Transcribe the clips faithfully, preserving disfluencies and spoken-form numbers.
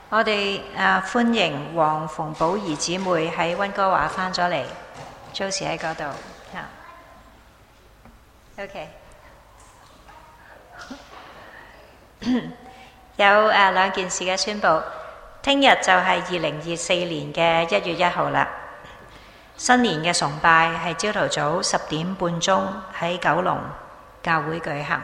我哋啊歡迎黃馮寶儀姊妹喺溫哥華返咗嚟 ，Josie 喺嗰度嚇。OK， 有誒、呃、兩件事嘅宣佈。聽日就係二零二四年嘅一月一號啦。新年嘅崇拜係朝頭早十點半鐘喺九龍教會舉行。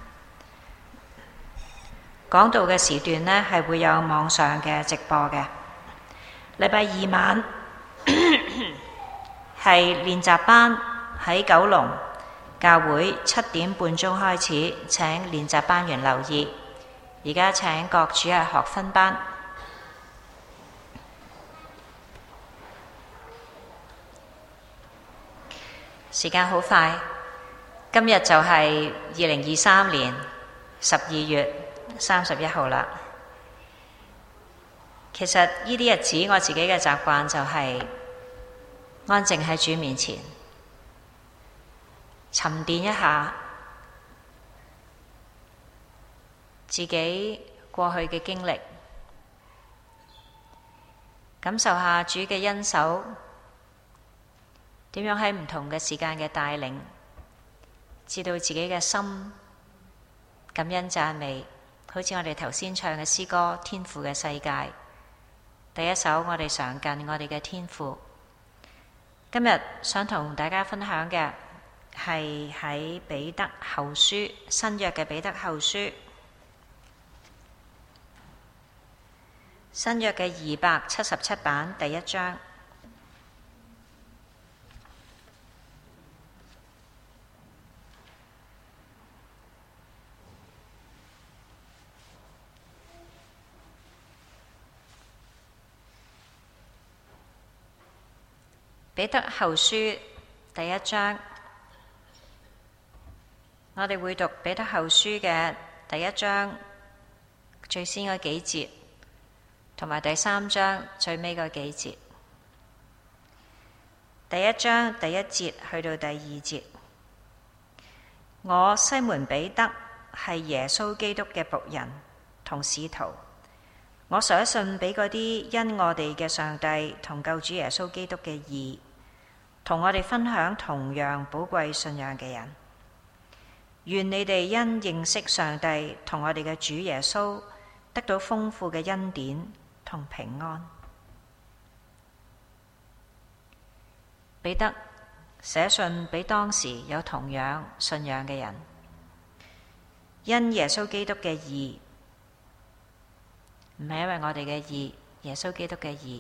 講道嘅時段呢係會有網上嘅直播嘅。禮拜二晚係練習班，喺九龍教會七點半鐘開始，請練習班員留意。而家請各主日學分班。時間好快，今日就係二零二三年十二月三十一號啦。其實呢啲日子我自己嘅習慣就係安靜喺主面前，沉澱一下自己過去嘅經歷，感受下主嘅恩手點樣喺唔同嘅時間嘅帶領，知道自己嘅心感恩讚美，好似我哋頭先唱嘅詩歌《天父嘅世界》，第一首我哋常近我哋嘅天父。今日想同大家分享嘅係喺彼得後書，新約嘅彼得後書，新約嘅二百七十七版第一章。彼得後書第一章，我哋會讀彼得後書嘅第一章最先嗰幾節，同埋第三章最尾嗰幾節。第一章第一節去到第二節，我西門彼得係耶穌基督嘅僕人同使徒。我寫信俾嗰啲因我哋嘅上帝同救主耶穌基督嘅義，同我哋分享同樣寶貴信仰嘅人，願你哋因認識上帝同我哋嘅主耶穌，得到豐富嘅恩典同平安。彼得寫信俾當時有同樣信仰嘅人，因耶穌基督嘅義，唔係因為我哋嘅義，耶穌基督嘅義。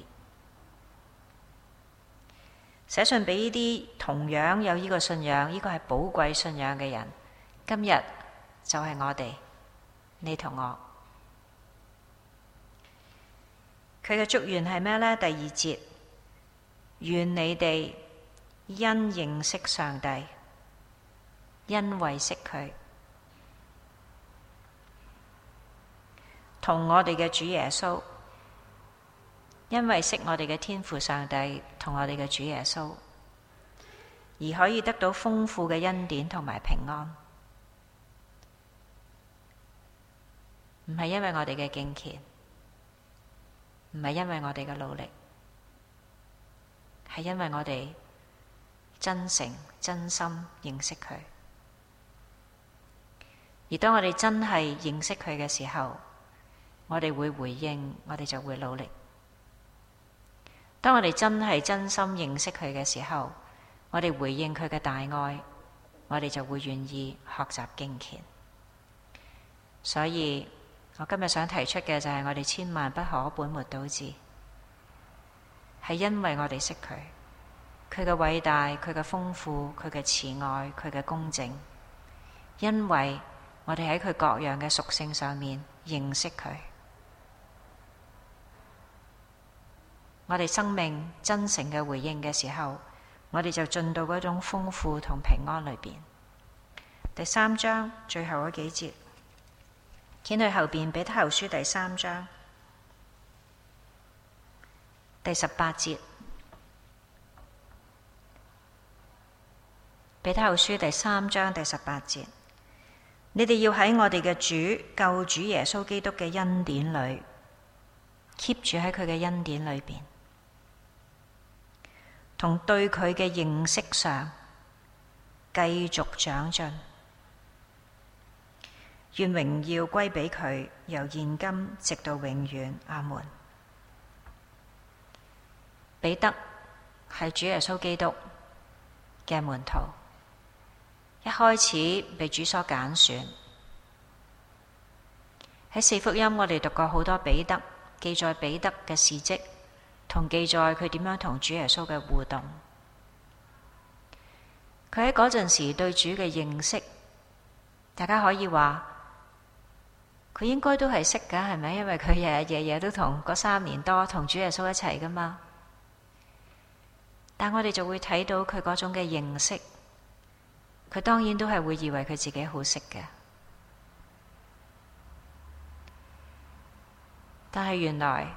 寫信俾呢啲同樣有呢個信仰，呢個係寶貴信仰嘅人。今日就係我哋，你同我。佢嘅祝願係咩呢？第二節，願你哋因認識上帝，因為識佢，同我哋嘅主耶穌，因為識我哋嘅天父上帝同我哋嘅主耶穌，而可以得到豐富嘅恩典同埋平安。唔係因為我哋嘅敬虔，唔係因為我哋嘅努力，係因為我哋真誠真心認識佢。而當我哋真係認識佢嘅時候，我哋會回應，我哋就會努力。當我哋真係真心認識佢嘅時候，我哋回應佢嘅大愛，我哋就會願意學習敬虔。所以我今日想提出嘅就係我哋千萬不可本末倒置，係因為我哋識佢，佢嘅偉大，佢嘅豐富，佢嘅慈愛，佢嘅公正，因為我哋喺佢各樣嘅屬性上面認識佢。我哋生命真誠嘅回應嘅時候，我哋就進到嗰種豐富同平安裏邊。第三章最後嗰幾節，掀去後邊彼得後書第三章第十八節，彼得後書第三章第十八節，你哋要喺我哋嘅主救主耶穌基督嘅恩典裏， keep 住喺佢嘅恩典裏邊，同對佢嘅認識上繼續長進。願榮耀歸畀佢，由現今直到永遠。阿門。彼得係主耶穌基督嘅門徒，一開始被主所揀選。喺四福音我哋讀過好多彼得，記載彼得嘅事蹟，同記載佢點樣同主耶穌嘅互動。佢喺嗰陣時對主嘅認識，大家可以話佢應該都係識㗎，係咪？因為佢日日夜夜都同嗰三年多同主耶穌一齊㗎嘛。但我哋就會睇到佢嗰種嘅認識，佢當然都係會以為佢自己好識嘅，但係原來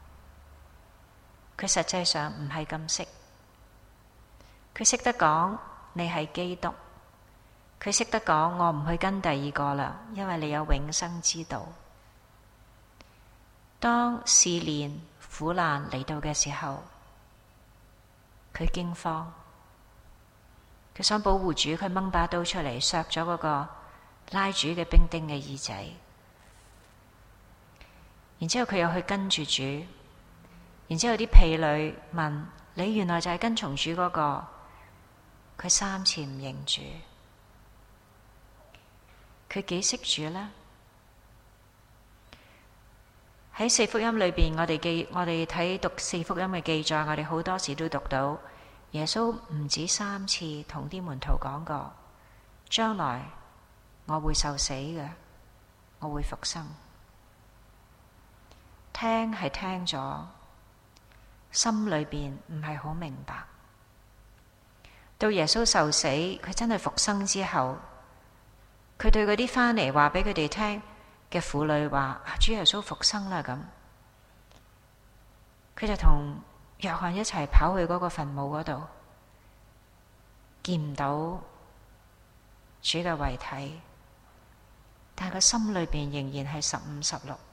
佢實際上唔係咁識。佢識得講你係基督，佢識得講我唔去跟第二個啦，因為你有永生之道。當試煉苦難嚟到嘅時候，佢驚慌，佢想保護主，佢掹把刀出嚟削咗嗰個拉主嘅兵丁嘅耳仔，然之後佢又去跟住主，然之後啲婢女問你原來就係跟從主嗰個，佢三次唔認主。佢幾識主呢？喺四福音裏邊，我哋記我哋睇讀四福音嘅記載，我哋好多時都讀到耶穌唔止三次同啲門徒講過，將來我會受死嘅，我會復生。聽係聽咗，心裏邊唔係好明白。到耶穌受死，佢真係復生之後，佢對嗰啲返嚟話俾佢哋聽嘅婦女話：主耶穌復生啦！咁，佢就同約翰一齊跑去嗰個墳墓嗰度，見唔到主嘅遺體，但係佢心裏邊仍然係十五十六。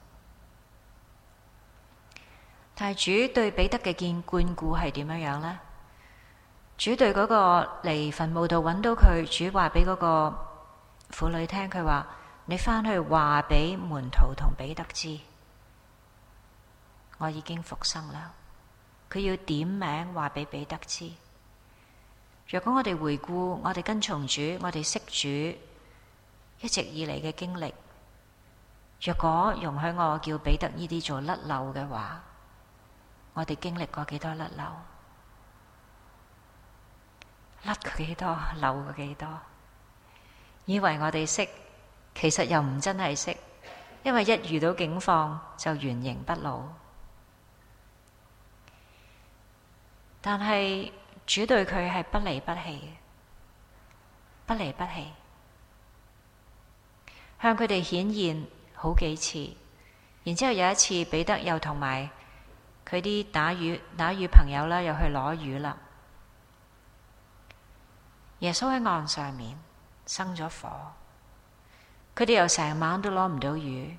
但係主對彼得嘅見眷顧係點樣樣呢？主對嗰個嚟墳墓度揾到佢，主話俾嗰個婦女聽，佢話：你返去話俾門徒同彼得知，我已經復生啦。佢要點名話俾彼得知。若果我哋回顧我哋跟從主，我哋識主一直以嚟嘅經歷，若果容許我叫彼得呢啲做甩漏嘅話，我哋經歷過幾多甩漏？甩過幾多？漏過幾多？以為我哋識，其實又唔真係識，因為一遇到境況就原形不露。但係主對佢係不離不棄，不離不棄，向佢哋顯現好幾次。然之後有一次，彼得又同埋佢啲打魚打魚朋友啦，又去攞魚啦。耶穌喺岸上面生咗火，佢哋又成晚都攞唔到魚。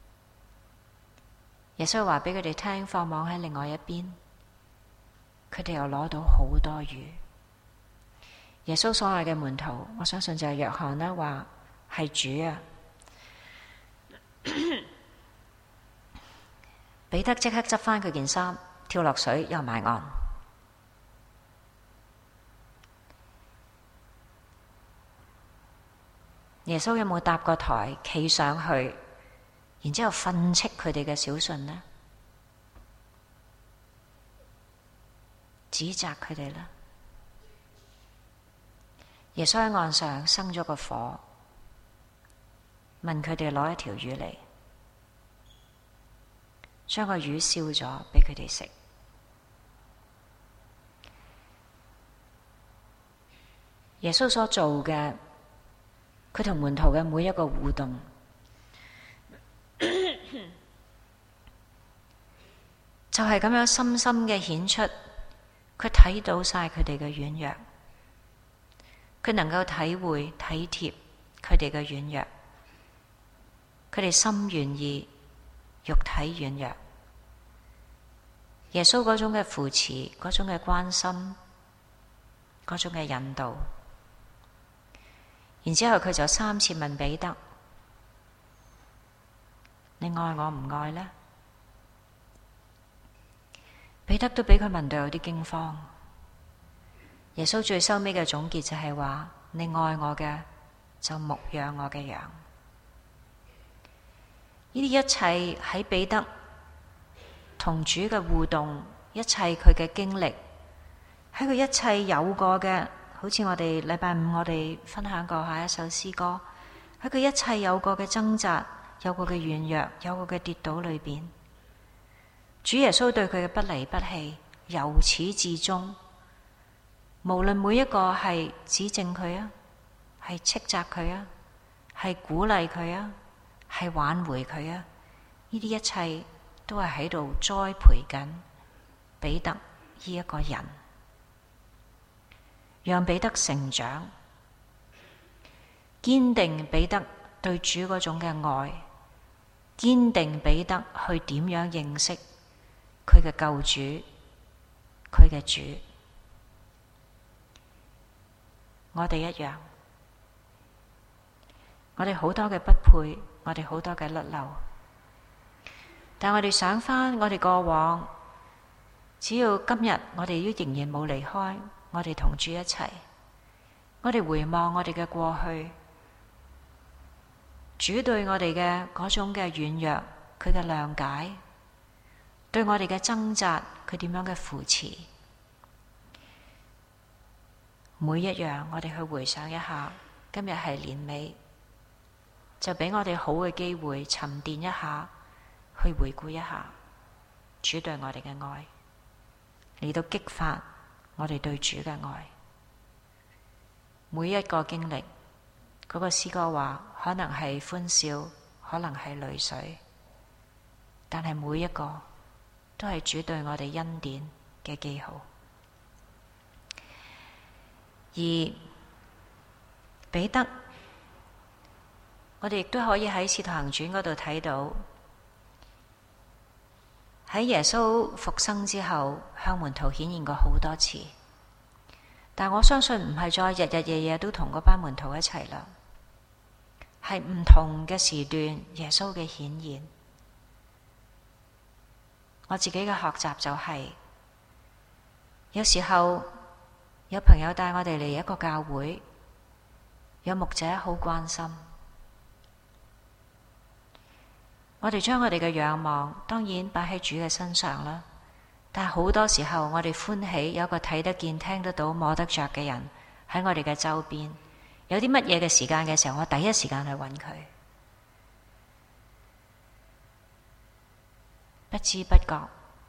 耶穌話俾佢哋聽，放網喺另外一邊，佢哋又攞到好多魚。耶穌所愛嘅門徒，我相信就係約翰啦，話係主啊。彼得即刻執翻佢件衫，跳落水游埋岸。耶穌有冇搭個台企上去，然之後訓斥佢哋嘅小信呢？指責佢哋啦。耶穌喺岸上生咗個火，問佢哋攞一條魚嚟，將個魚燒咗俾佢哋食。耶穌所做嘅，佢同門徒嘅每一個互動，就係咁樣深深嘅顯出，佢睇到晒佢哋嘅軟弱，佢能夠體會體貼佢哋嘅軟弱，佢哋心願意，肉體軟弱， 耶穌嗰種嘅扶持，嗰種嘅關心，嗰種嘅引導。然之後佢就三次問彼得：你愛我唔愛呢？彼得都俾佢問到有啲驚慌。耶穌最收尾嘅總結就係話：你愛我嘅就牧養我嘅羊。呢啲一切喺彼得同主嘅互動，一切佢嘅經歷，喺佢一切有過嘅，好似我哋禮拜五我哋分享過下一首詩歌，喺佢一切有過嘅掙扎，有過嘅軟弱，有過嘅跌倒裏邊，主耶穌對佢嘅不離不棄，由始至終，無論每一個係指正佢啊，係斥責佢啊，係鼓勵佢啊，係挽回佢啊，呢啲一切都係喺度栽培緊彼得呢一個人，讓彼得成長，堅定彼得對主嗰種嘅愛，堅定彼得去點樣認識佢嘅救主，佢嘅主。我哋一樣，我哋好多嘅不配，我哋好多嘅甩漏，但我哋想返我哋過往，只要今日我哋都仍然冇離開，我哋同主一齊，我哋回望我哋嘅過去，主對我哋嘅嗰種嘅軟弱，佢嘅諒解，對我哋嘅掙扎，佢點樣嘅扶持，每一樣我哋去回想一下，今日係年尾，就俾我哋好嘅機會沉澱一下，去回顧一下主對我哋嘅愛，嚟到激發我哋對主嘅愛。每一個經歷，嗰個詩歌話可能係歡笑，可能係淚水，但係每一個都係主對我哋恩典嘅記號。而彼得，我哋亦都可以喺《使徒行傳》嗰度睇到，喺耶穌復生之後，向門徒顯現過好多次。但我相信唔係再日日夜夜都同嗰班門徒一齊啦，係唔同嘅時段耶穌嘅顯現。我自己嘅學習就係、是，有時候有朋友帶我哋嚟一個教會，有牧者好關心，我哋將我哋嘅仰望當然擺喺主嘅身上啦。但係好多時候我哋歡喜有一個睇得見、聽得到、摸得着嘅人喺我哋嘅周邊，有啲乜嘢嘅時間嘅時候，我第一時間去揾佢，不知不覺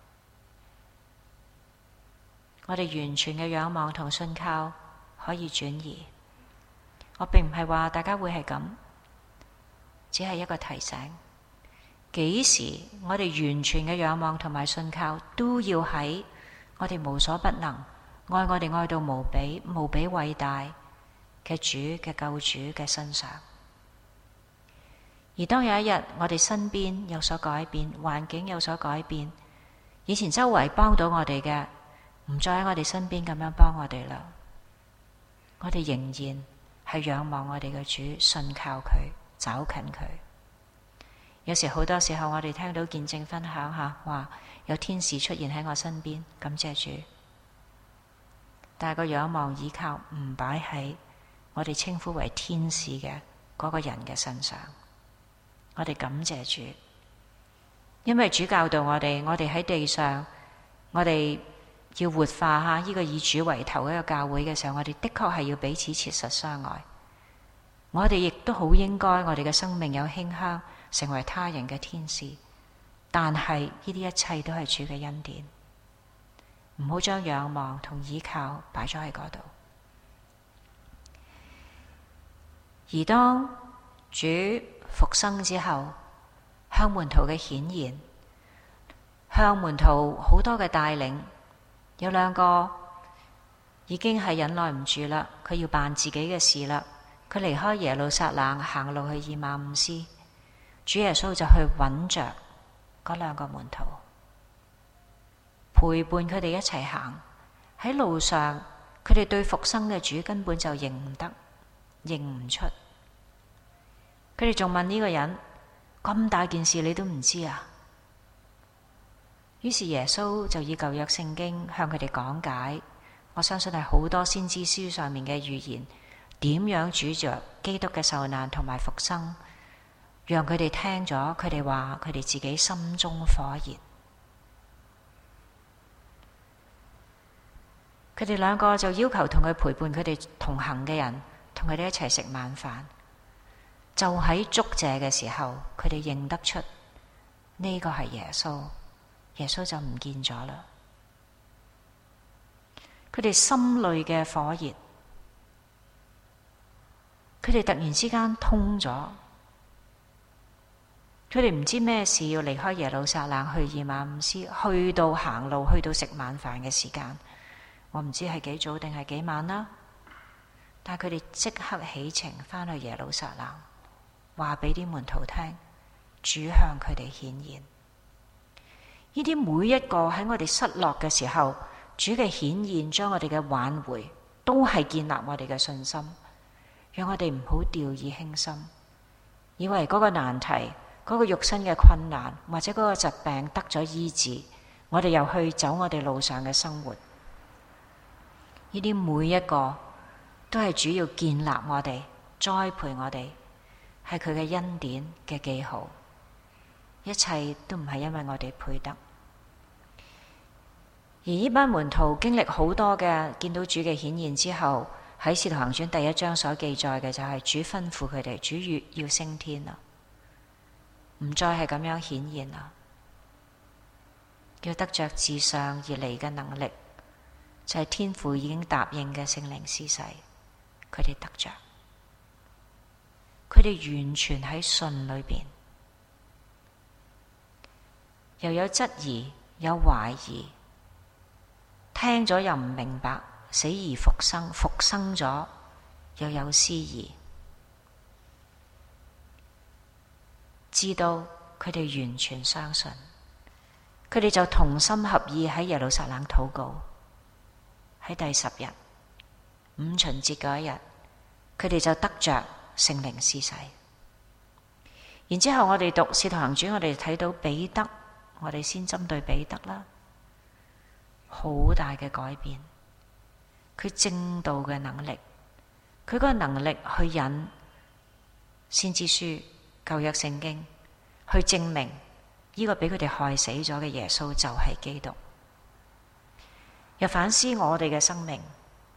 我哋完全嘅仰望同信靠可以轉移。我並唔係話大家會係咁，只係一個提醒。幾時我哋完全嘅仰望同埋信靠都要喺我哋無所不能、愛我哋愛到無比、無比偉大嘅主嘅救主嘅身上。而當有一日我哋身邊有所改變，環境有所改變，以前周圍幫到我哋嘅唔再喺我哋身邊咁樣幫我哋啦，我哋仍然係仰望我哋嘅主，信靠佢，找近佢。有時好多時候我哋聽到見證分享下，話有天使出現喺我身邊，感謝主。但係個仰望倚靠唔擺喺我哋稱呼為天使嘅嗰個人嘅身上。我哋感謝主，因為主教導我哋，我哋喺地上，我哋要活化下呢個以主為頭嘅一個教會嘅時候，我哋的確係要彼此切實相愛。我哋亦都好應該，我哋嘅生命有馨香，成為他人嘅天使。但係呢啲一切都係主嘅恩典，唔好將仰望同依靠擺咗喺嗰度。而當主復生之後，向門徒嘅顯現，向門徒好多嘅帶領，有兩個已經係忍耐唔住啦，佢要辦自己嘅事啦，佢離開耶路撒冷行路去以馬忤斯，主耶穌就去揾着嗰兩個門徒， 陪伴佢哋一齊行。喺路上，佢哋對復生嘅主根本就認唔得，認唔出。佢哋仲問呢個人：咁大件事你都唔知啊？於是耶穌就以舊約聖經向佢哋講解，我相信係好多先知書上面嘅預言，點樣主着基督嘅受難同埋復生，讓佢哋聽咗，佢哋話佢哋自己心中火熱。佢哋兩個就要求同佢陪伴佢哋同行嘅人，同佢哋一齊食晚飯。就喺祝謝嘅時候，佢哋認得出呢個係耶穌，耶穌就唔見咗啦。佢哋心裏嘅火熱，佢哋突然之間通咗。佢哋唔知咩事要離開耶路撒冷去以馬忤斯，去到行路，去到食晚飯嘅時間，我唔知係幾早定係幾晚啦。但係佢哋即刻起程返去耶路撒冷，話俾啲門徒聽，主向佢哋顯現。呢啲每一個喺我哋失落嘅時候，主嘅顯現將我哋嘅挽回，都係建立我哋嘅信心，讓我哋唔好掉以輕心，以為嗰個難題、嗰個肉身嘅困難或者嗰個疾病得咗醫治，我哋又去走我哋路上嘅生活。呢啲每一個都係主要建立我哋、栽培我哋，係佢嘅恩典嘅記號。一切都唔係因為我哋配得。而呢班門徒經歷好多嘅見到主嘅顯現之後，喺《使徒行傳》第一章所記載嘅就係主吩咐佢哋，主越要升天啦，唔再係咁樣顯現啦，要得着自上而嚟嘅能力，就係天父已經答應嘅聖靈施洗，佢哋得着，佢哋完全喺信裏邊，又有質疑，有懷疑。聽咗又唔明白，死而復生，復生咗又有思疑，知道佢哋完全相信，佢哋就同心合意喺耶路撒冷禱告。喺第十日五旬節嗰一日，佢哋就得着聖靈施洗。然之後我哋讀《使徒行傳》，我哋睇到彼得，我哋先針對彼得啦。好大嘅改變，佢正道嘅能力，佢嗰個能力去引先知書、舊約聖經，去證明呢個俾佢哋害死咗嘅耶穌就係基督。又反思我哋嘅生命，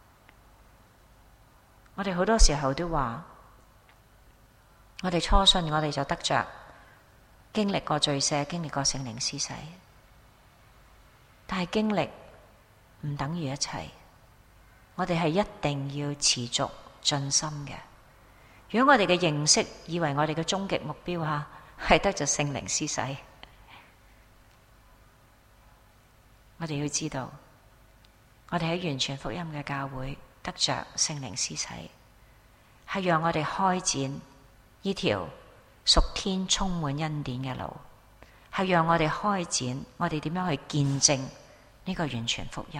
我哋好多時候都話，我哋初信我哋就得着經歷過罪赦，經歷過聖靈施洗，但係經歷唔等於一切，我哋係一定要持續進心嘅。如果我哋嘅認識以為我哋嘅終極目標吓係得着聖靈施洗，我哋要知道，我哋喺完全福音嘅教會得着聖靈施洗，係讓我哋開展呢條屬天充滿恩典嘅路，係讓我哋開展我哋點樣去見證呢個完全福音。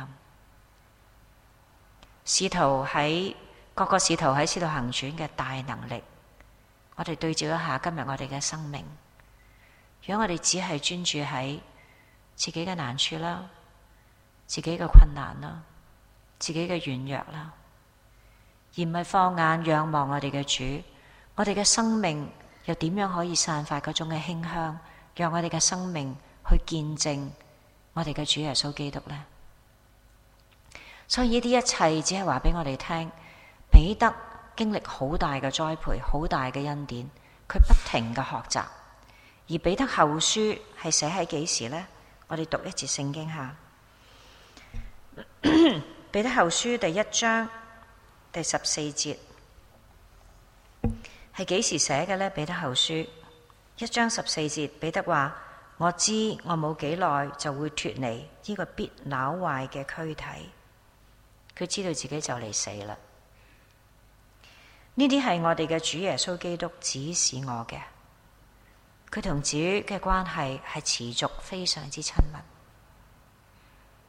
使徒喺各個使徒喺使徒行傳嘅大能力，我哋對照一下今日我哋嘅生命。如果我哋只係專注喺自己嘅難處啦、自己嘅困難啦、自己嘅軟弱啦，而唔係放眼仰望我哋嘅主，我哋嘅生命又點樣可以散發嗰種嘅馨香，讓我哋嘅生命去見證我哋嘅主耶穌基督呢？所以呢啲一切只係話俾我哋聽，彼得經歷好大嘅栽培，好大嘅恩典，佢不停嘅學習。而彼得後書係寫喺幾時呢？我哋讀一節聖經下。彼得後書第一章第十四節係幾時寫嘅呢？彼得後書一章十四節，彼得話：我知我冇幾耐就會脫離呢個必朽壞嘅軀體。佢知道自己就嚟死啦。呢啲係我哋嘅主耶穌基督指示我嘅。佢同主嘅關係係持續非常之親密。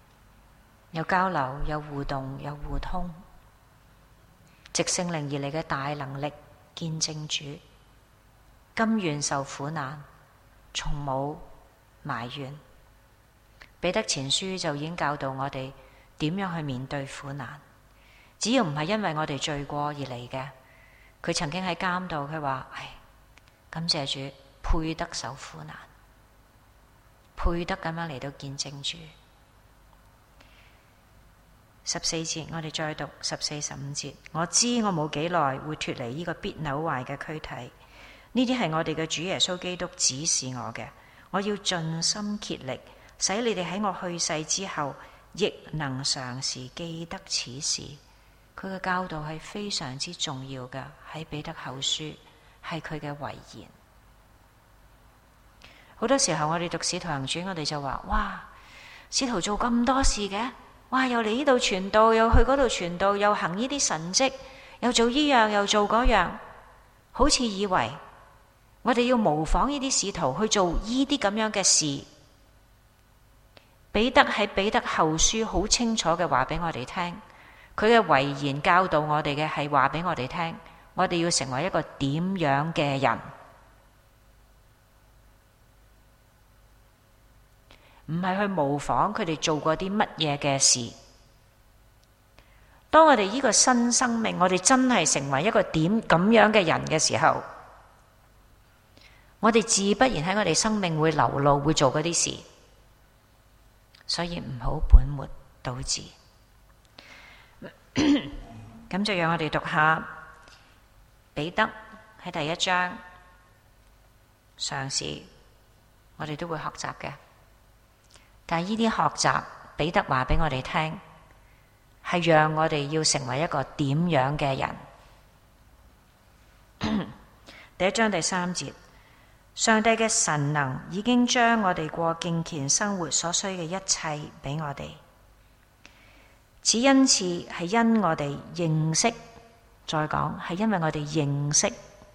有交流，有互動，有互通，藉聖靈而嚟嘅大能力見證主，甘願受苦難，從冇埋怨。彼得前書就已經教導我哋點樣去面對苦難，只要唔係因為我哋罪過而嚟嘅。佢曾經喺監度，佢話：唉，感謝主，配得受苦難，配得咁樣嚟到見證主。十四節，我哋再讀十四、十五節。我知我冇幾耐會脫離呢個必朽壞嘅軀體，呢啲係我哋嘅主耶穌基督指示我嘅。我要盡心竭力，使你哋喺我去世之後，亦能常時記得此事。佢嘅教導係非常之重要嘅，喺彼得後書係佢嘅遺言。好多時候我哋讀使徒行傳，我哋就話：哇，使徒做咁多事嘅。哇！又嚟呢度傳道，又去嗰度傳道，又行呢啲神蹟，又做呢樣，又做嗰樣，好似以為我哋要模仿呢啲使徒去做呢啲咁樣嘅事。彼得喺彼得後書好清楚嘅話俾我哋聽，佢嘅遺言教導我哋嘅係話俾我哋聽，我哋要成為一個點樣嘅人。唔係去模仿佢哋做過啲乜嘢嘅事。當我哋呢個新生命，我哋真係成為一個點咁樣嘅人嘅時候，我哋自不然喺我哋生命會流露，會做嗰啲事。所以唔好本末倒置。咁就讓我哋讀下彼得喺第一章，嘗試我哋都會學習嘅。但係呢啲學習，彼得話俾我哋聽，係讓我哋要成為一個點樣嘅人。第一章第三節，上帝嘅神能已經將我哋過敬虔生活所需嘅一切俾我哋。此恩賜係因我哋認識，再講係因為我哋認識。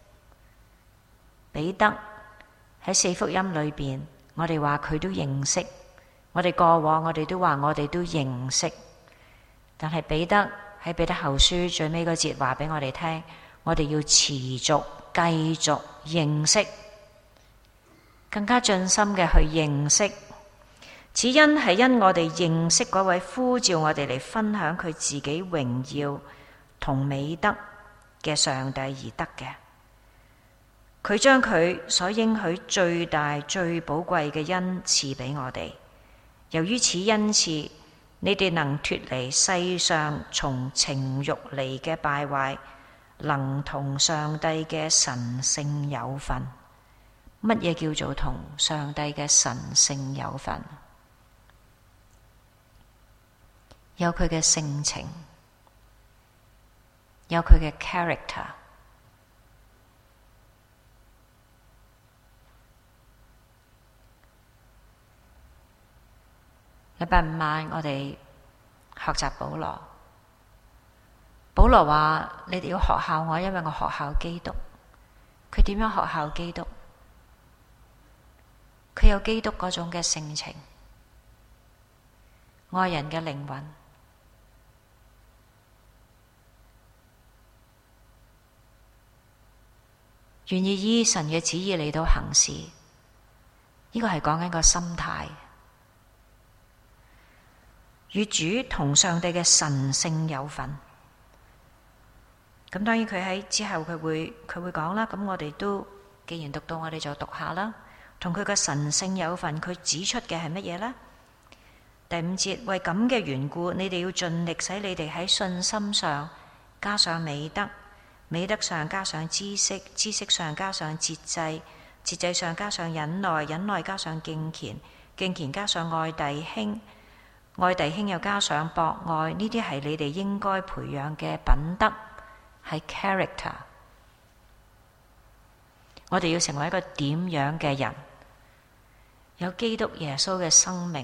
彼得喺四福音裏邊，我哋話佢都認識。我哋過往我哋都話我哋都認識，但係彼得喺彼得後書最尾嗰節話俾我哋聽，我哋要持續繼續認識，更加盡心嘅去認識。此因係因我哋認識嗰位呼召我哋嚟分享佢自己榮耀同美德嘅上帝而得嘅。佢將佢所應許最大最寶貴嘅恩賜俾我哋。由於此恩賜，你哋能脫離世上從情慾嚟嘅敗壞，能同上帝嘅神性有份。乜嘢叫做同上帝嘅神性有份？有佢嘅性情，有佢嘅 character。禮拜五晚我哋學習保羅。保羅話：你哋要學效我，因為我學效基督。佢點樣學效基督？佢有基督嗰種嘅性情，愛人嘅靈魂，願意依神嘅旨意嚟到行事。呢個係講緊個心態。與主同上帝嘅神性有份，咁當然佢喺之後佢會佢會講啦。咁我哋都既然讀到，我哋就讀下啦。同佢嘅神性有份，佢指出嘅係乜嘢呢？第五節，為咁嘅緣故，你哋要盡力使你哋喺信心上加上美德，美德上加上知識，知識上加上節制，節制上加上忍耐，忍耐加上敬虔，敬虔加上愛弟兄。愛弟兄又加上博愛，呢啲係你哋應該培養嘅品德，係 character。我哋要成為一個點樣嘅人？有基督耶穌嘅生命，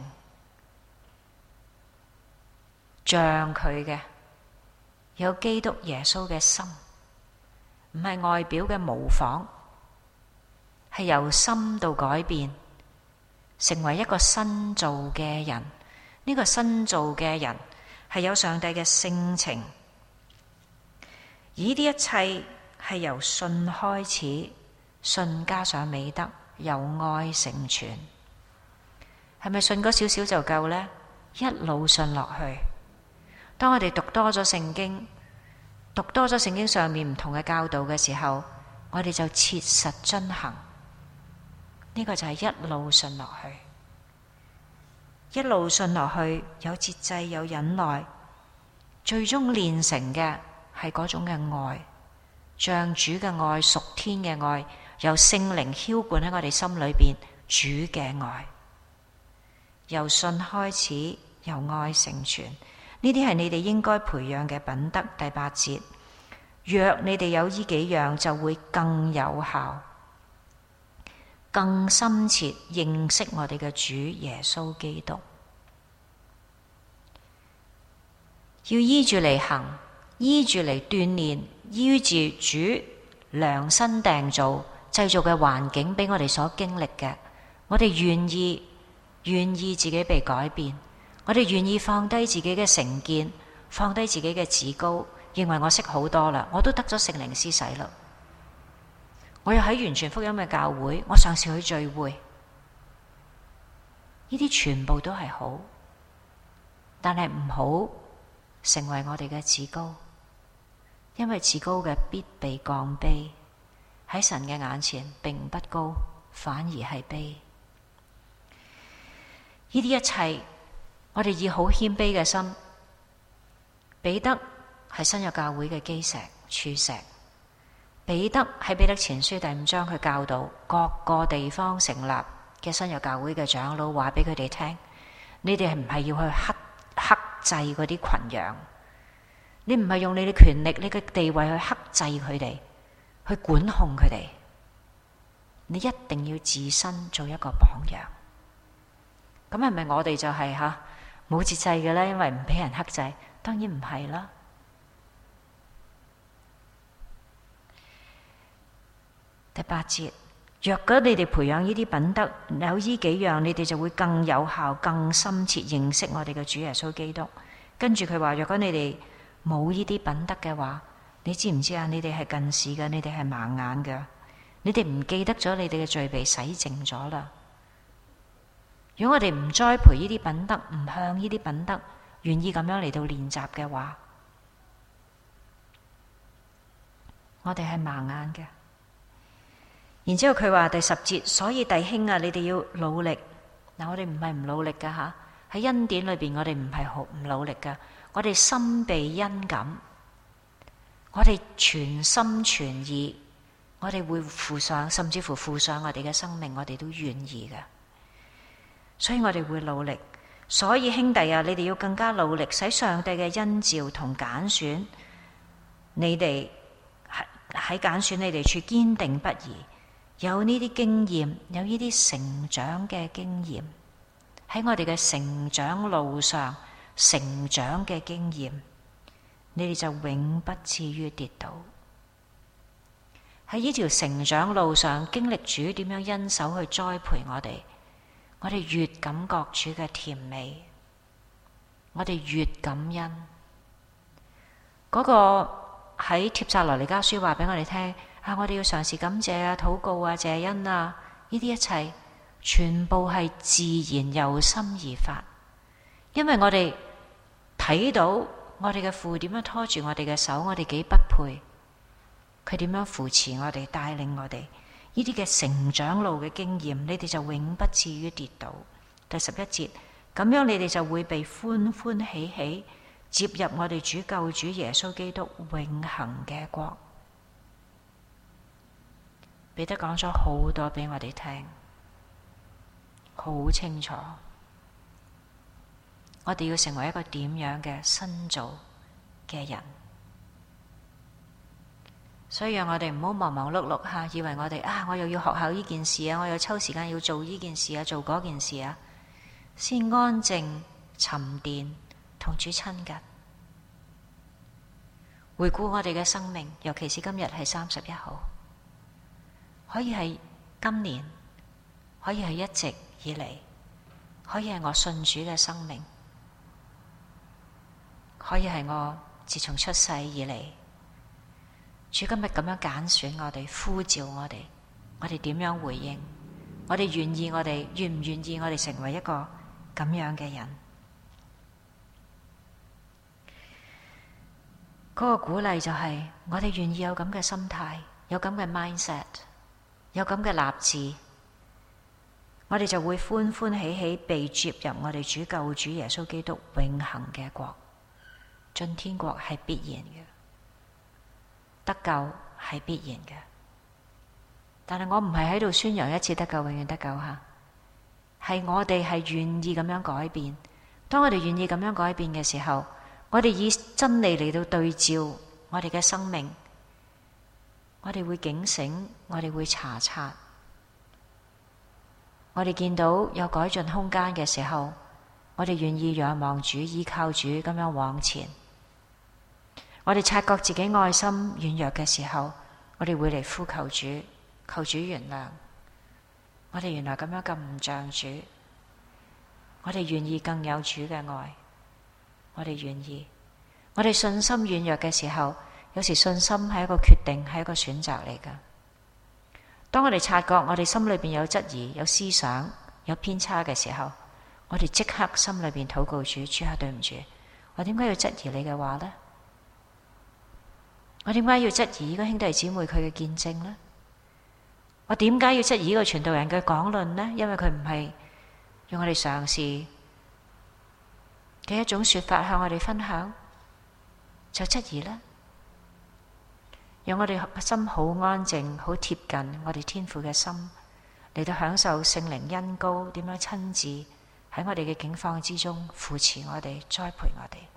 像佢嘅，有基督耶穌嘅心，唔係外表嘅模仿，係由心到改變，成為一個新造嘅人。 呢個新造嘅人係有上帝嘅性情，而呢啲一切係由信開始，信加上美德，由愛成全。係咪信嗰少少就夠呢？一路信落去。當我哋讀多咗聖經，讀多咗聖經上面唔同嘅教導嘅時候，我哋就切實遵行。呢個就係一路信落去，一路信落去，有節制，有忍耐，最終練成嘅係嗰種嘅愛，像主嘅愛，屬天嘅愛，由聖靈澆灌喺我哋心裏邊，主嘅愛。由信開始，由愛成全，呢啲係你哋應該培養嘅品德。第八節，若你哋有呢幾樣，就會更有效，更深切認識我哋嘅主耶穌基督。要依住嚟行，依住嚟鍛煉，依住主量身訂造製造嘅環境俾我哋所經歷嘅，我哋願意願意自己被改變，我哋願意放低自己嘅成見，放低自己嘅自高，認為我識好多啦，我都得咗聖靈施洗啦，我又喺完全福音嘅教會，我嘗試去聚會，呢啲全部都係好，但係唔好成為我哋嘅自高，因為自高嘅必被降卑，喺神嘅眼前並不高，反而係卑。呢啲一切，我哋以好謙卑嘅心。彼得係新約教會嘅基石柱石，彼得喺彼得前書第五章，佢教導各個地方成立嘅新約教會嘅長老，話俾佢哋聽：你哋係唔係要去克克制嗰啲群羊？你唔係用你嘅權力、你嘅地位去克制佢哋，去管控佢哋。你一定要自身做一個榜樣。咁係咪我哋就係吓冇節制嘅咧？因為唔俾人克制，當然唔係啦。第八節，若果你哋培養呢啲品德，有呢幾樣，你哋就會更有效、更深切認識我哋嘅主耶穌基督。跟住佢話：若果你哋冇呢啲品德嘅話，你知唔知啊？你哋係近視嘅，你哋係盲眼嘅，你哋唔記得咗你哋嘅罪被洗淨咗啦。如果我哋唔栽培呢啲品德，唔向呢啲品德願意咁樣嚟到練習嘅話，我哋係盲眼嘅。然之後佢話第十節，所以弟兄啊，你哋要努力。嗱，我哋唔係唔努力噶吓，喺恩典裏邊，我哋唔係好唔努力噶。我哋心被恩感，我哋全心全意，我哋會付上，甚至乎付上我哋嘅生命，我哋都願意嘅。所以我哋會努力，所以兄弟啊，你哋要更加努力，使上帝嘅恩召同揀選你哋喺喺揀選你哋處堅定不移，有呢啲經驗，有呢啲成長嘅經驗，喺我哋嘅成長路上成長嘅經驗，你哋就永不至於跌倒。喺呢條成長路上，經歷主點樣恩手去栽培我哋。我哋越感覺主嘅甜美，我哋越感恩。嗰、那個喺帖撒羅尼迦書話俾我哋聽啊，我哋要嘗試感謝啊、禱告啊、謝恩啊，呢啲一切全部係自然由心而發，因為我哋睇到我哋嘅父點樣拖住我哋嘅手，我哋幾不配，佢點樣扶持我哋、帶領我哋。呢啲嘅成長路嘅經驗，你哋就永不至於跌倒。第十一節，咁樣你哋就會被歡歡喜喜接入我哋主救主耶穌基督永恆嘅國。彼得講咗好多俾我哋聽，好清楚，我哋要成為一個點樣嘅新造嘅人。所以讓我哋唔好忙忙碌碌吓，以為我哋啊，我又要學校呢件事啊，我又抽時間要做呢件事啊，做嗰件事啊，先安靜沉澱同主親近。回顧我哋嘅生命，尤其是今日係三十一號，可以係今年，可以係一直以嚟，可以係我信主嘅生命， 可以係我自從出世以嚟，主今日咁樣揀選我哋，呼召我哋，我哋點樣回應？我哋願意，我哋願唔願意？我哋成為一個咁樣嘅人？嗰個鼓勵就係我哋願意有咁嘅心態，有咁嘅 mindset， 有咁嘅立志，我哋就會歡歡喜喜被接入我哋主救主耶穌基督永恆嘅國。進天國係必然嘅，得救係必然嘅。但係我唔係喺度宣揚一次得救永遠得救吓，係我哋係願意咁樣改變。當我哋願意咁樣改變嘅時候，我哋以真理嚟到對照我哋嘅生命，我哋會警醒，我哋會查察，我哋見到有改進空間嘅時候，我哋願意仰望主，依靠主咁樣往前。我哋察覺自己愛心軟弱嘅時候，我哋會嚟呼求主，求主原諒。我哋原來咁樣咁唔像主，我哋願意更有主嘅愛。我哋願意，我哋信心軟弱嘅時候，有時信心係一個決定，係一個選擇嚟㗎。當我哋察覺我哋心裏邊有質疑、有思想、有偏差嘅時候，我哋即刻心裏邊禱告主，主啊，對唔住，我點解要質疑你嘅話呢？我點解要質疑呢個兄弟姊妹佢嘅見證呢？我點解要質疑呢個傳道人嘅講論呢？因為佢唔係用我哋嘗試嘅一種說法向我哋分享，就質疑啦。讓我哋心好安靜，好貼近我哋天父嘅心，嚟到享受聖靈恩膏點樣親自喺我哋嘅境況之中扶持我哋、栽培我哋。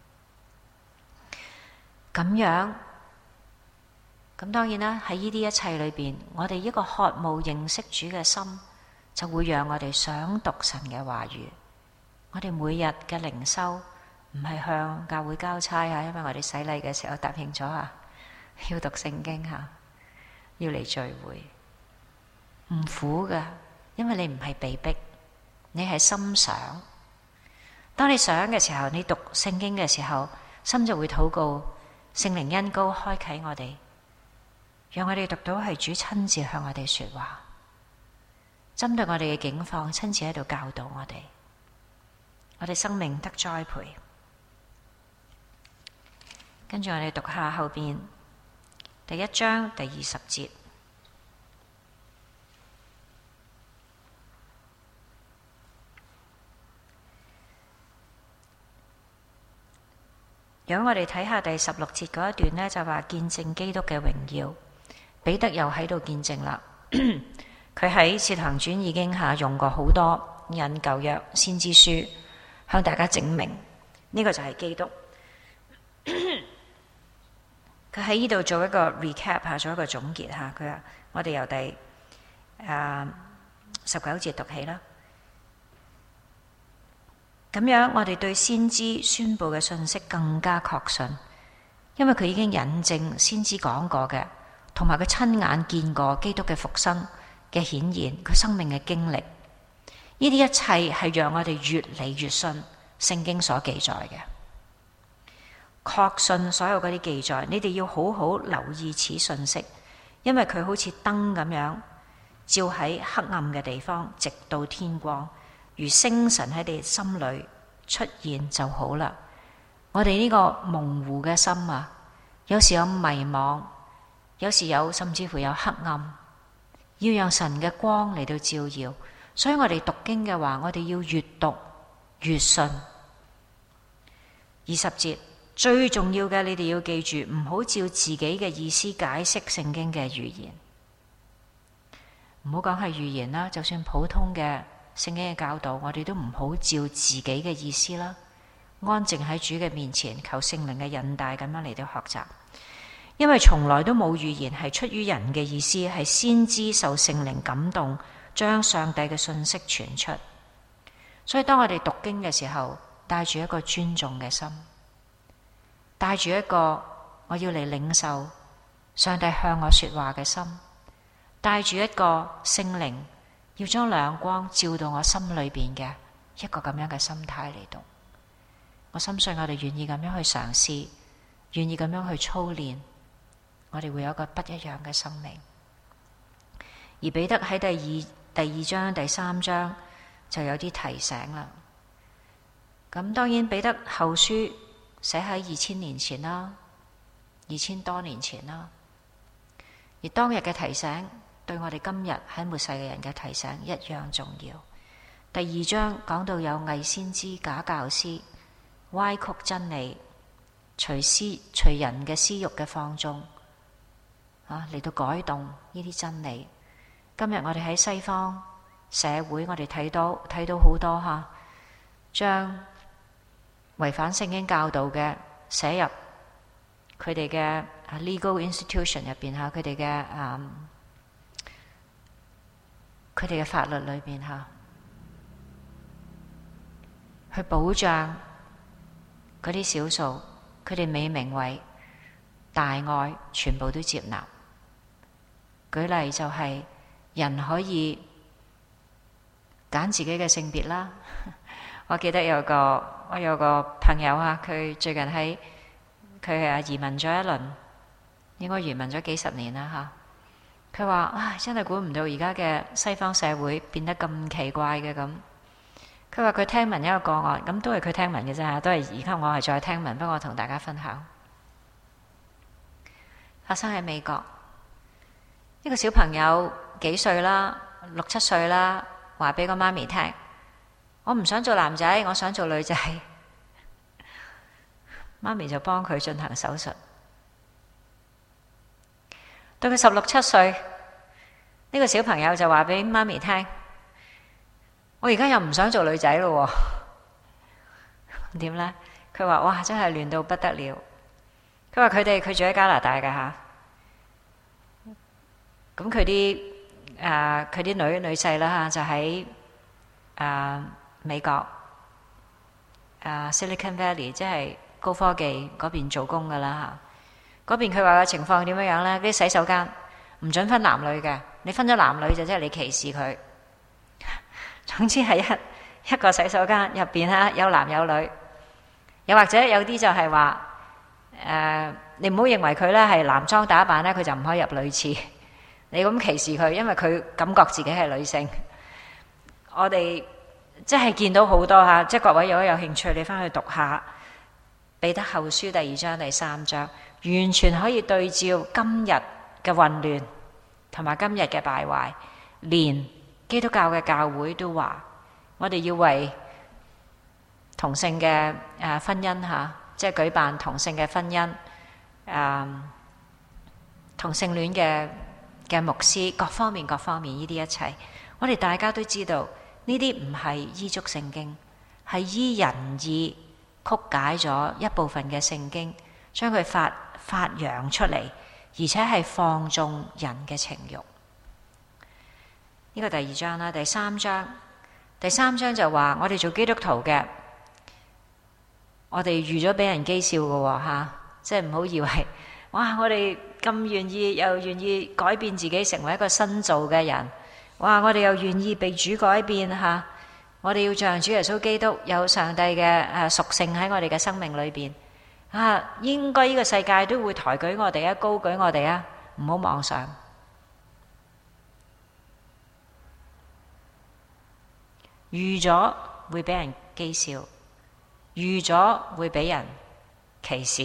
咁樣，咁當然啦，喺呢啲一切裏邊，我哋一個渴慕認識主嘅心，就會讓我哋想讀神嘅話語。我哋每日嘅靈修唔係向教會交差吓，因為我哋洗禮嘅時候答應咗吓，要讀聖經吓，要嚟聚會，唔苦噶，因為你唔係被逼，你係心想。當你想嘅時候，你讀聖經嘅時候，心就會禱告，聖靈恩膏開啟我哋，讓我哋讀到係主親自向我哋說話，針對我哋嘅境況，親自喺度教導我哋，我哋生命得栽培。跟住我哋讀下後邊第一章第二十節。如果我哋睇下第十六節嗰一段呢，就話見證基督嘅榮耀。彼得又喺度見證啦，佢喺《使徒行傳》已經下用過好多引舊約先知書，向大家證明呢個就係基督。佢喺呢度做一個 recap 下，做一個總結下。佢話：我哋由第誒十九節讀起啦。咁樣我哋對先知宣佈嘅信息更加確信，因為佢已經引證先知講過嘅，同埋佢親眼見過基督嘅復生嘅顯現，佢生命嘅經歷。呢啲一切係讓我哋越嚟越信聖經所記載嘅，確信所有嗰啲記載。你哋要好好留意此信息，因為佢好似燈咁樣照喺黑暗嘅地方，直到天光。如星辰喺你心裏出現就好啦。我哋呢個模糊嘅心啊，有時有迷惘，有時有甚至乎有黑暗，要讓神嘅光嚟到照耀。所以我哋讀經嘅話，我哋要越讀越信。二十節最重要嘅，你哋要記住，唔好照自己嘅意思解釋聖經嘅預言。唔好講係預言啦，就算普通嘅聖經嘅教導，我哋都唔好照自己嘅意思啦，安靜喺主嘅面前，求聖靈嘅引帶，咁樣嚟到學習。因為從來都冇預言係出於人嘅意思，係先知受聖靈感動，將上帝嘅信息傳出。所以當我哋讀經嘅時候，帶住一個尊重嘅心，帶住一個我要嚟領受上帝向我說話嘅心，帶住一個聖靈要將亮光照到我心裏邊嘅一個咁樣嘅心態嚟讀。 我深信我哋願意咁樣去嘗試，願意咁樣去操練，我哋會有一個不一樣嘅生命。而彼得喺第二第二章第三章就有啲提醒啦。咁當然彼得後書寫喺二千年前啦，二千多年前啦。而當日嘅提醒對我哋今日喺末世嘅人嘅提醒一樣重要。第二章講到有偽先知、假教師歪曲真理，隨私隨人嘅私欲嘅放縱啊，嚟到改動呢啲真理。今日我哋喺西方社會，我哋睇到睇到好多吓，將違反聖經教導嘅寫入佢哋嘅 legal institution 入邊吓，佢哋嘅誒，佢哋嘅法律裏邊吓，去保障嗰啲少數，佢哋美名為大愛，全部都接納。舉例就係人可以揀自己嘅性別啦。我記得有個我有個朋友啊，佢最近喺佢係移民咗一輪，應該移民咗幾十年啦吓。佢話啊，真係估唔到而家嘅西方社會變得咁奇怪嘅咁。佢話佢聽聞一個個案，咁都係佢聽聞嘅啫，都係而家我係再聽聞，不過我同大家分享。發生喺美國，一個小朋友幾歲啦，六七歲啦，話俾個媽咪聽：我唔想做男仔，我想做女仔。媽咪就幫佢進行手術。到佢十六七歲，呢個小朋友就話俾媽咪聽：我而家又唔想做女仔咯。點呢？佢話哇，真係亂到不得了。佢話佢哋佢住喺加拿大㗎吓，咁佢啲誒佢啲女女婿啦吓，就喺誒、呃、美國誒、呃、Silicon Valley， 即係高科技嗰邊做工㗎啦吓。嗰邊佢話嘅情況點樣樣呢？啲洗手間唔准分男女嘅，你分咗男女就即係你歧視佢。總之係一一個洗手間入邊吓，有男有女，又或者有啲就係話。誒、uh，你唔好認為佢咧係男裝打扮咧，佢就唔可以入女廁。你咁歧視佢，因為佢感覺自己係女性。我哋即係見到好多吓，即係各位如果有興趣，你翻去讀下彼得後書第二章第三章，完全可以對照今日嘅混亂同埋今日嘅敗壞。連基督教嘅教會都話，我哋要為同性嘅誒婚姻吓。即係舉辦同性嘅婚姻，誒、嗯、同性戀嘅嘅牧師，各方面各方面呢啲一切，我哋大家都知道呢啲唔係依足聖經，係依人意曲解咗一部分嘅聖經，將佢發發揚出嚟，而且係放縱人嘅情慾。呢個第二章啦，第三章，第三章就話我哋做基督徒嘅。我哋預咗俾人譏笑嘅吓，即係唔好以為哇！我哋咁願意，又願意改變自己，成為一個新造嘅人。哇！我哋又願意被主改變吓，我哋要像主耶穌基督有上帝嘅誒屬性喺我哋嘅生命裏邊啊！應該呢個世界都會抬舉我哋啊，高舉我哋啊！唔好妄想，預咗會俾人譏笑。預咗會俾人歧視，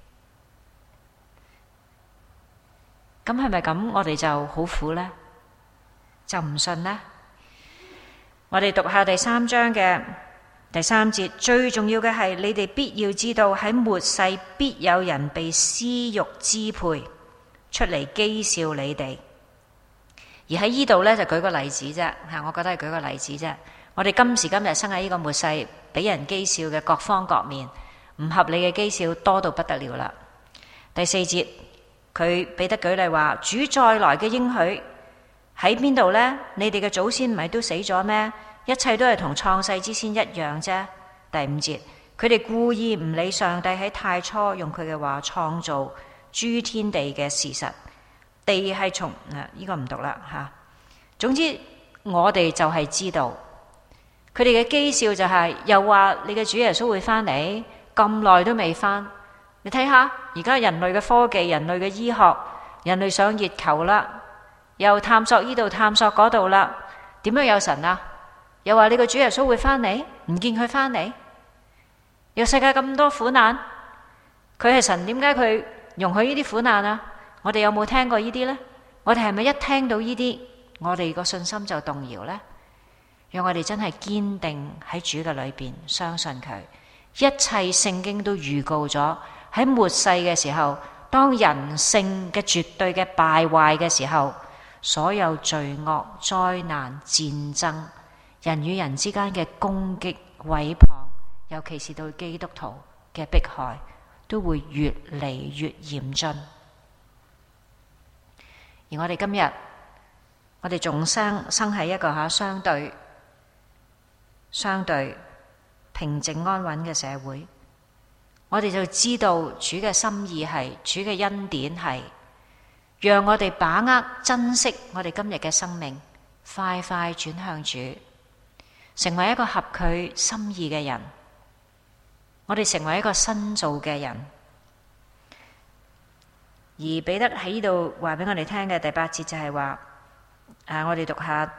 咁係咪咁？我哋就好苦呢？就唔信呢？我哋讀下第三章嘅第三節，最重要嘅係你哋必要知道，喺末世必有人被私欲支配，出嚟譏笑你哋。而喺呢度呢，就舉個例子啫，吓，我覺得係舉個例子啫。我哋今時今日生喺呢個末世，俾人譏笑嘅各方各面，唔合理嘅譏笑多到不得了啦。第四節，佢彼得舉例話：主再來嘅應許喺邊度呢？你哋嘅祖先唔係都死咗咩？一切都係同創世之先一樣啫。第五節，佢哋故意唔理上帝喺太初用佢嘅話創造諸天地嘅事實，地係從嗱呢個唔讀啦吓。總之我哋就係知道。 佢哋嘅譏笑就係、是、又話你嘅主耶穌會翻嚟，咁耐都未翻。你睇下而家人類嘅科技、人類嘅醫學，人類上月球啦，又探索呢度探索嗰度啦，點樣有神啊？又話你個主耶穌會翻嚟，唔見佢翻嚟。有世界咁多苦難，佢係神，點解佢容許呢啲苦難啊？我哋有冇聽過呢啲呢？我哋係咪一聽到呢啲，我哋個信心就動搖呢？讓我哋真係堅定喺主嘅裏邊，相信佢。一切聖經都預告咗，喺末世嘅時候，當人性嘅絕對嘅敗壞嘅時候，所有罪惡、災難、戰爭，人與人之間嘅攻擊、毀謗，尤其是對基督徒嘅迫害，都會越嚟越嚴峻。而我哋今日，我哋仲生生喺一個吓相對相對平靜安穩嘅社會，我哋就知道主嘅心意係，主嘅恩典係，讓我哋把握珍惜我哋今日嘅生命，快快轉向主，成為一個合佢心意嘅人。我哋成為一個新造嘅人。而彼得喺呢度話俾我哋聽嘅第八節就係話，啊，我哋讀下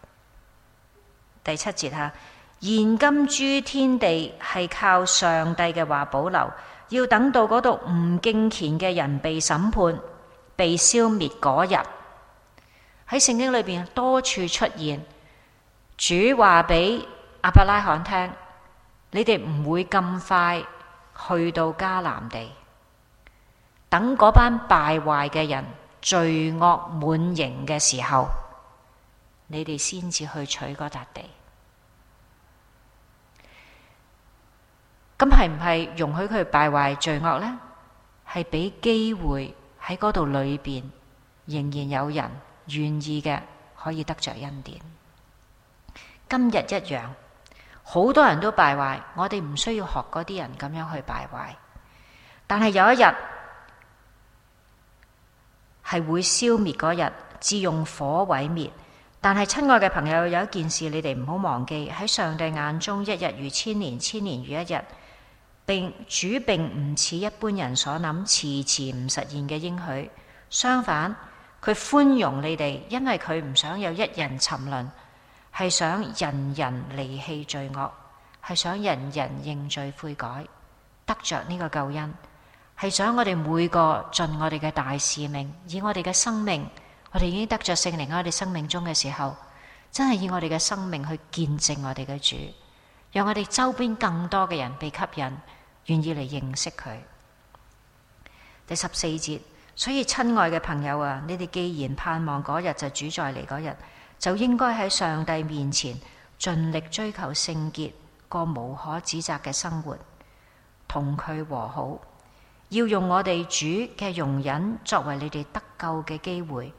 第七節吓。現今諸天地係靠上帝嘅話保留，要等到嗰度唔敬虔嘅人被審判、被消滅嗰日。喺聖經裏邊多處出現，主話俾亞伯拉罕聽，你哋唔會咁快去到迦南地，等嗰班敗壞嘅人罪惡滿盈嘅時候，你哋先至去取嗰笪地。咁係唔係容許佢敗壞罪惡呢？係俾機會喺嗰度裏邊，仍然有人願意嘅可以得着恩典。今日一樣，好多人都敗壞，我哋唔需要學嗰啲人咁樣去敗壞。但係有一日係會消滅嗰日，只用火毀滅。但係親愛嘅朋友，有一件事你哋唔好忘記，喺上帝眼中，一日如千年，千年如一日。並主並唔似一般人所諗遲遲唔實現嘅應許，相反，佢寬容你哋，因為佢唔想有一人沉淪，係想人人離棄罪惡，係想人人認罪悔改，得着呢個救恩，係想我哋每個盡我哋嘅大使命，以我哋嘅生命，我哋已經得着聖靈喺我哋生命中嘅時候，真係以我哋嘅生命去見證我哋嘅主，讓我哋周邊更多嘅人被吸引，願意嚟認識佢。第十四節，所以親愛嘅朋友啊，你哋既然盼望嗰日就主再嚟嗰日，就應該喺上帝面前盡力追求聖潔，過無可指責嘅生活，同佢和好。要用我哋主嘅容忍作為你哋得救嘅機會，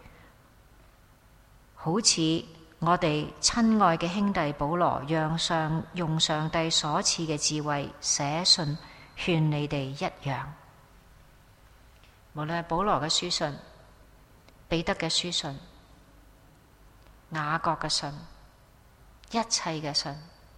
好似我哋親愛嘅兄弟保羅，讓上用上帝所賜嘅智慧寫信勸你哋一樣。無論係保羅嘅書信、彼得嘅書信、雅各嘅信，一切嘅信，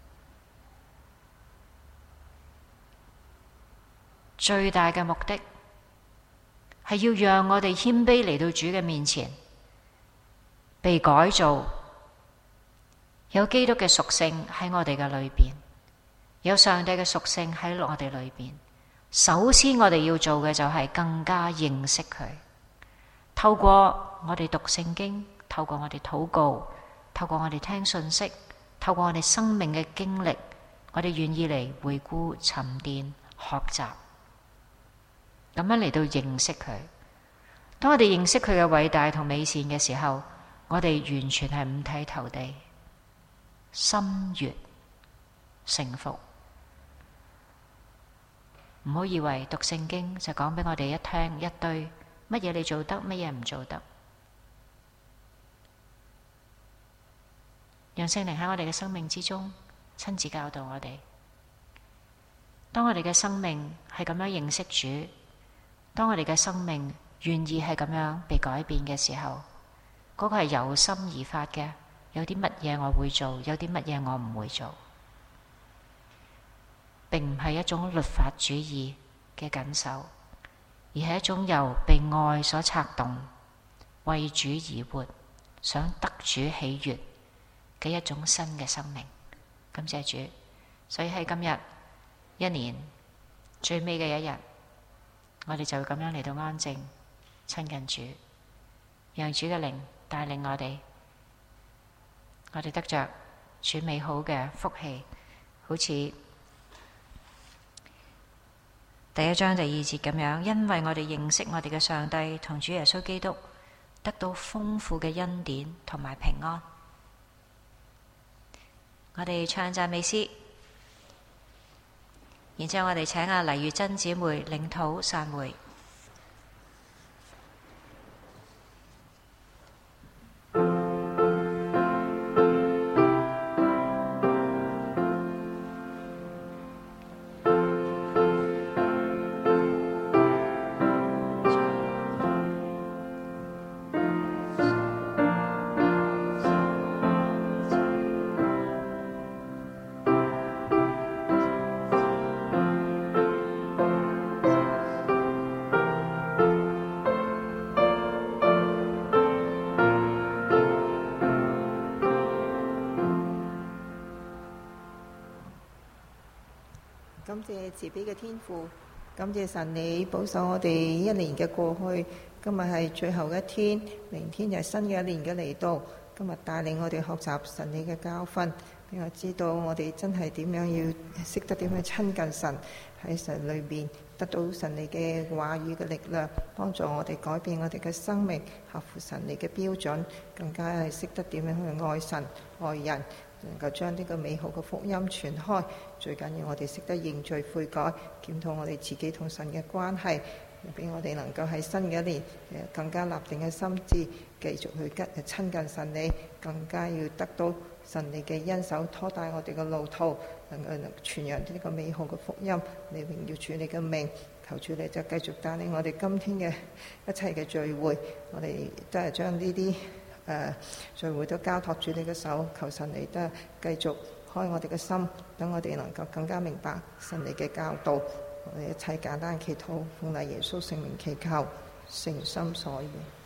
最大嘅目的係要讓我哋謙卑嚟到主嘅面前，被改造，有基督嘅屬性喺我哋嘅裏邊，有上帝嘅屬性喺我哋裏邊。首先我哋要做嘅就係更加認識佢，透過我哋讀聖經，透過我哋禱告，透過我哋聽信息，透過我哋生命嘅經歷，我哋願意嚟回顧、沉澱、學習，咁樣嚟到認識佢。當我哋認識佢嘅偉大同美善嘅時候，我哋完全係五體投地，心悅誠服。唔好以為讀聖經就講俾我哋一聽一堆乜嘢你做得，乜嘢唔做得。讓聖靈喺我哋嘅生命之中親自教導我哋。當我哋嘅生命係咁樣認識主，當我哋嘅生命願意係咁樣被改變嘅時候，嗰個係由心而發嘅。有啲乜嘢我會做，有啲乜嘢我唔會做。 並唔係一種律法主義嘅緊守，而係一種由被愛所策動，為主而活，想得主喜悅嘅一種新嘅生命。感謝主，所以喺今日一年最尾嘅一日，我哋就咁樣嚟到安靜親近主，讓主嘅靈帶領我哋，我哋得着主美好嘅福氣，好似第一章第二節咁樣，因為我哋認識我哋嘅上帝同主耶穌基督，得到豐富嘅恩典同埋平安。我哋唱讚美詩，然之後我哋請阿黎月珍姊妹領禱散會。 感謝慈悲嘅天父，感謝神你保守我哋一年嘅過去，今日係最後一天，明天就係新嘅一年嘅嚟到。今日帶領我哋學習神你嘅教訓，俾我知道我哋真係點樣要識得點樣親近神，喺神裏邊得到神你嘅話語嘅力量，幫助我哋改變我哋嘅生命，合乎神你嘅標準，更加係識得點樣去愛神愛人，能夠將呢個美好嘅福音傳開。最緊要我哋識得認罪悔改，檢討我哋自己同神嘅關係，俾我哋能夠喺新嘅一年更加立定嘅心志，繼續去跟親近神你，更加要得到神你嘅恩手拖帶我哋嘅路途，能夠傳揚呢個美好嘅福音，你榮耀主你嘅名。求主你就繼續帶領我哋今天嘅一切嘅聚會，我哋都係將呢啲誒聚會都交託住你嘅手，求神你都繼續開我哋嘅心，等我哋能夠更加明白神你嘅教導。我哋一切簡單祈禱，奉賴耶穌聖名祈求，誠心所願。